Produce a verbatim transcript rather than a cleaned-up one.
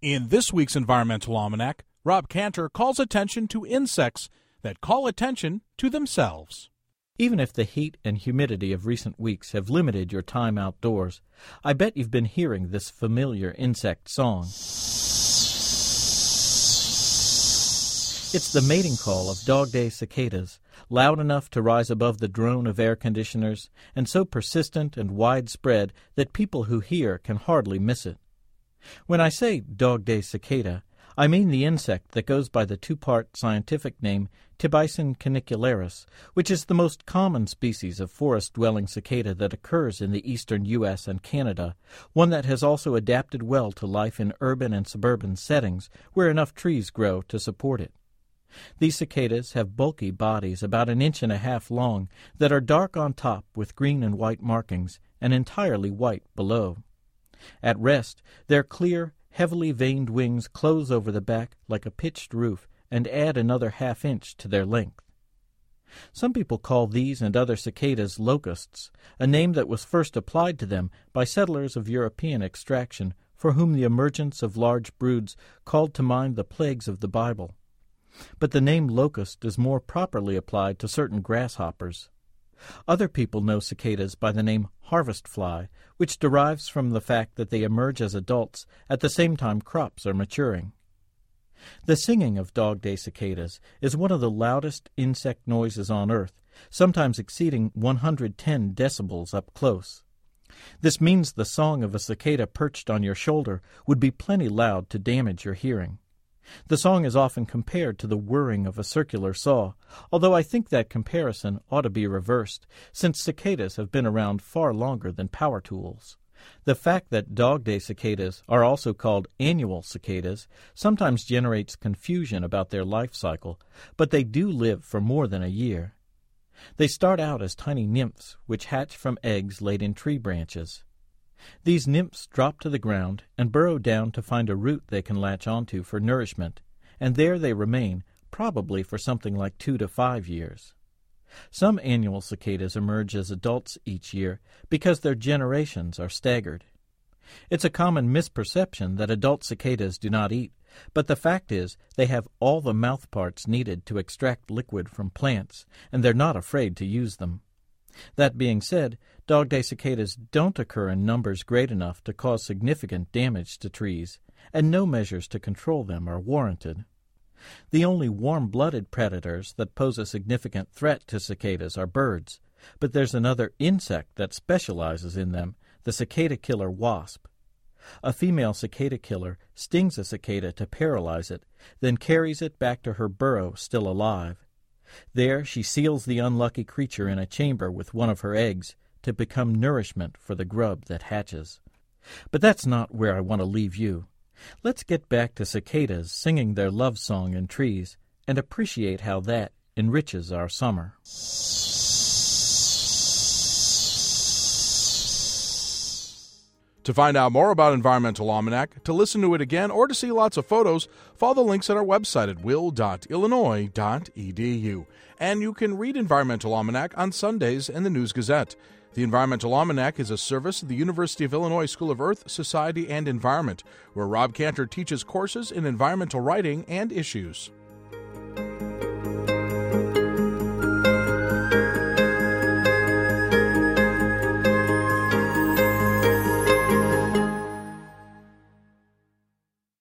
In this week's Environmental Almanac, Rob Cantor calls attention to insects that call attention to themselves. Even if the heat and humidity of recent weeks have limited your time outdoors, I bet you've been hearing this familiar insect song. It's the mating call of dog-day cicadas, loud enough to rise above the drone of air conditioners, and so persistent and widespread that people who hear can hardly miss it. When I say dog-day cicada, I mean the insect that goes by the two-part scientific name Tibicin canicularis, which is the most common species of forest-dwelling cicada that occurs in the eastern U S and Canada, one that has also adapted well to life in urban and suburban settings where enough trees grow to support it. These cicadas have bulky bodies about an inch and a half long that are dark on top with green and white markings and entirely white below. At rest, their clear, heavily veined wings close over the back like a pitched roof and add another half inch to their length. Some people call these and other cicadas locusts, a name that was first applied to them by settlers of European extraction for whom the emergence of large broods called to mind the plagues of the Bible. But the name locust is more properly applied to certain grasshoppers. Other people know cicadas by the name harvest fly, which derives from the fact that they emerge as adults at the same time crops are maturing. The singing of dog-day cicadas is one of the loudest insect noises on Earth, sometimes exceeding one hundred ten decibels up close. This means the song of a cicada perched on your shoulder would be plenty loud to damage your hearing. The song is often compared to the whirring of a circular saw, although I think that comparison ought to be reversed, since cicadas have been around far longer than power tools. The fact that dog-day cicadas are also called annual cicadas sometimes generates confusion about their life cycle, but they do live for more than a year. They start out as tiny nymphs, which hatch from eggs laid in tree branches. These nymphs drop to the ground and burrow down to find a root they can latch onto for nourishment, and there they remain, probably for something like two to five years. Some annual cicadas emerge as adults each year because their generations are staggered. It's a common misperception that adult cicadas do not eat, but the fact is they have all the mouthparts needed to extract liquid from plants, and they're not afraid to use them. That being said, dog-day cicadas don't occur in numbers great enough to cause significant damage to trees, and no measures to control them are warranted. The only warm-blooded predators that pose a significant threat to cicadas are birds, but there's another insect that specializes in them, the cicada killer wasp. A female cicada killer stings a cicada to paralyze it, then carries it back to her burrow still alive. There she seals the unlucky creature in a chamber with one of her eggs to become nourishment for the grub that hatches. But that's not where I want to leave you. Let's get back to cicadas singing their love song in trees and appreciate how that enriches our summer. To find out more about Environmental Almanac, to listen to it again, or to see lots of photos, follow the links at our website at will dot illinois dot e d u. And you can read Environmental Almanac on Sundays in the News Gazette. The Environmental Almanac is a service of the University of Illinois School of Earth, Society, and Environment, where Rob Cantor teaches courses in environmental writing and issues.